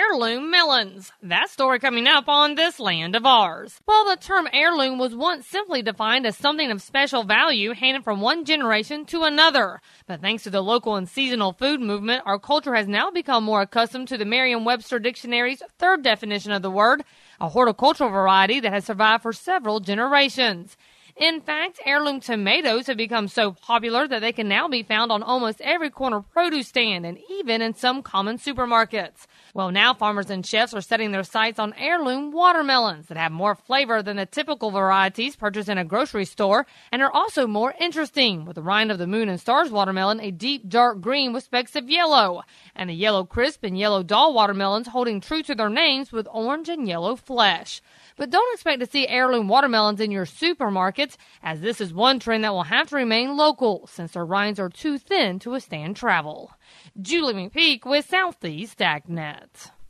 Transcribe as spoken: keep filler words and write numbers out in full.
heirloom melons. That story coming up on This Land of Ours. While the term heirloom was once simply defined as something of special value handed from one generation to another. But thanks to the local and seasonal food movement, our culture has now become more accustomed to the Merriam-Webster Dictionary's third definition of the word, a horticultural variety that has survived for several generations. In fact, heirloom tomatoes have become so popular that they can now be found on almost every corner produce stand and even in some common supermarkets. Well, now farmers and chefs are setting their sights on heirloom watermelons that have more flavor than the typical varieties purchased in a grocery store and are also more interesting, with the rind of the Moon and Stars watermelon a deep dark green with specks of yellow, and the Yellow Crisp and Yellow Doll watermelons holding true to their names with orange and yellow flesh. But don't expect to see heirloom watermelons in your supermarkets, as this is one trend that will have to remain local since their rinds are too thin to withstand travel. Julie McPeak with Southeast AgNet.